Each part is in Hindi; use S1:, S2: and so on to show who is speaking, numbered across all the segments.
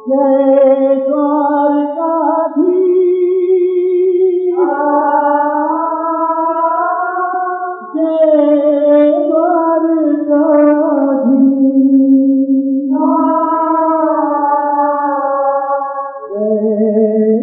S1: जय द्वारकाधीश, जय द्वारकाधीश, जय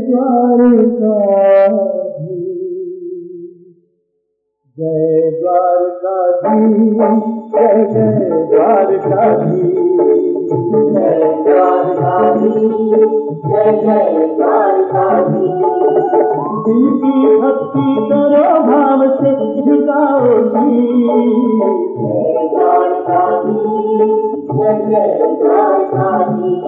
S1: द्वारकाधीश, जय द्वारकाधीश, जय जय द्वारकाधीश, जय द्वारकाधीश, जय जय द्वारकाधीश। दिल की भक्ति करो भाव से झुकाओ शीश, जय द्वारकाधीश, जय जय द्वारकाधीश।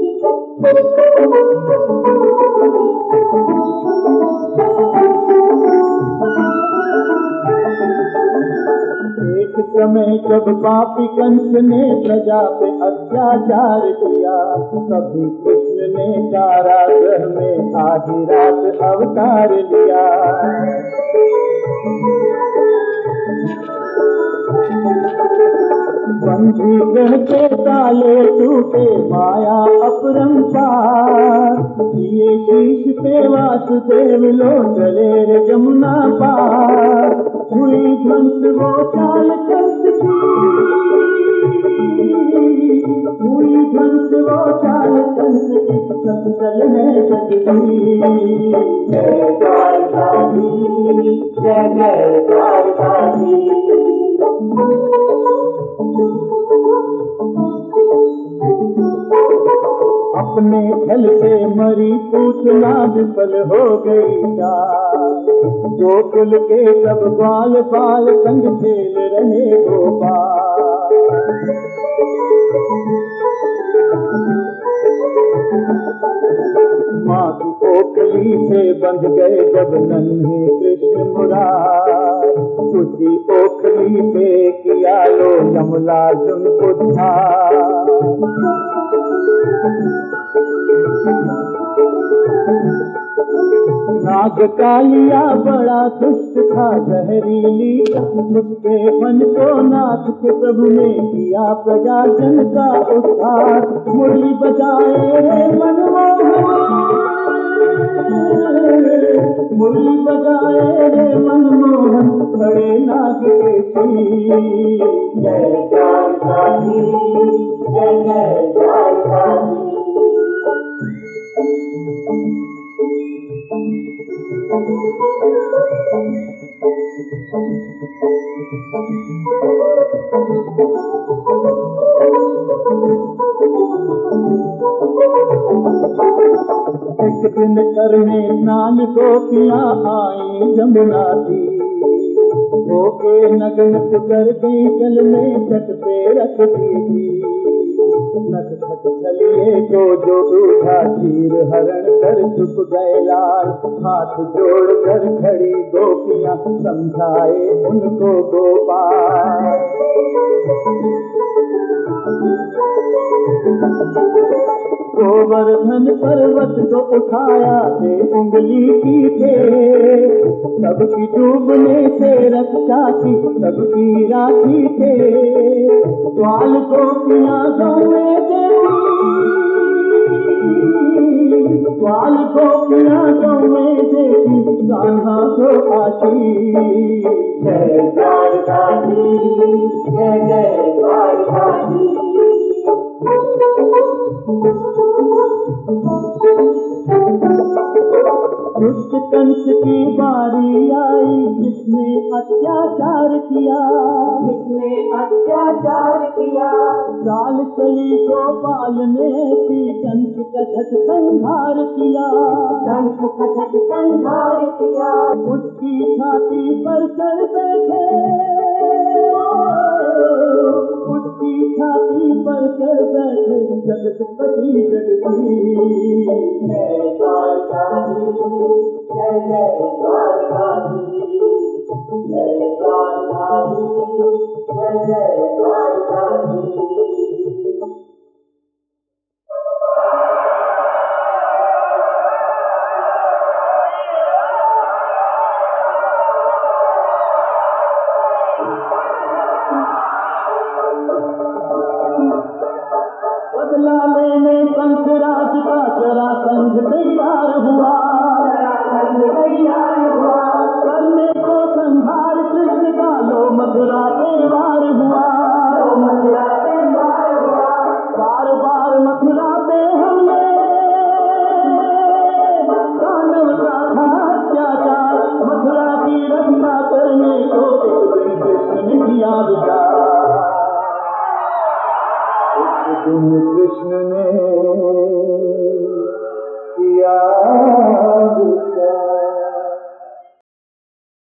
S1: एक समय जब पापी कंस ने प्रजा पे अत्याचार किया, तभी कृष्ण ने कारागृह में आधी रात अवतार लिया। बंधी गृह के ताले टूटे, माया अपरंपार, दिए शीश पे वासुदेव लो चले रे जमुना पार। हुई ध्वंस वो चाल कंस की, हुई ध्वंस वो चाल कंस की, सब चल है जगदीश। जय द्वारकाधीश, जय जय द्वारकाधीश। अपने छल से मरी पूतना विफल हो गई चाल, गोकुल के सब ग्वाल बाल संग खेल रहे गोपाल। माँ की ओखली से बंध गए जब नन्हे कृष्ण मुरार, उसी ओखली से किया लो यमला जुन उद्धार। नाग कालिया बड़ा दुष्ट था जहरीली, उसके मन को नाथ के प्रभु ने किया प्रजाजन का उद्धार। मुरली बजाए रे मनमोहन, मुरली बजाए रे मनमोहन, बड़े नाग के शीश। जय द्वारकाधीश, जय जय द्वारकाधीश। एक दिन करने स्नान गोपियां आई जमुना दी, होके नग्न कर गई जल में तट पे रख दी थी। नट खट चलिए जो दूधा चीर हरण कर चुप गए लाल, हाथ जोड़ कर खड़ी गोपियां समझाए उनको गोपाल। गोवर्धन पर्वत को उठाया से उंगली की थे, सबकी डूबने से रक्षा की सबकी राखी थे। ग्वाल गोपियां गाँव में देती, ग्वाल गोपियां गाँव में देती कान्हा को आशीष। जय द्वारकाधीश, जय जय द्वारकाधीश। दुष्ट कंस की बारी आई, जिसने अत्याचार किया, जिसने अत्याचार किया। चाल चली गोपाल ने ऐसी, कंस का झट संहार किया, कंस का झट संहार किया। उसकी छाती पर चढ़ बैठे, उसकी छाती पर चढ़ बैठे जगतपति जगदीश। जय द्वारकाधीश, जय जय द्वारकाधीश, जय द्वारकाधीश, जय जय द्वारकाधीश। बदला लेने कंसराज जरासंध तैयार हुआ, करने को संहार कृष्ण का, लो मथुरा पे वार हुआ। बार बार मथुरा पे हमले, दानव का था अत्याचार, मथुरा की रक्षा करने को एक दिन कृष्ण ने किया विचार। एक दिन कृष्ण ने किया विचार।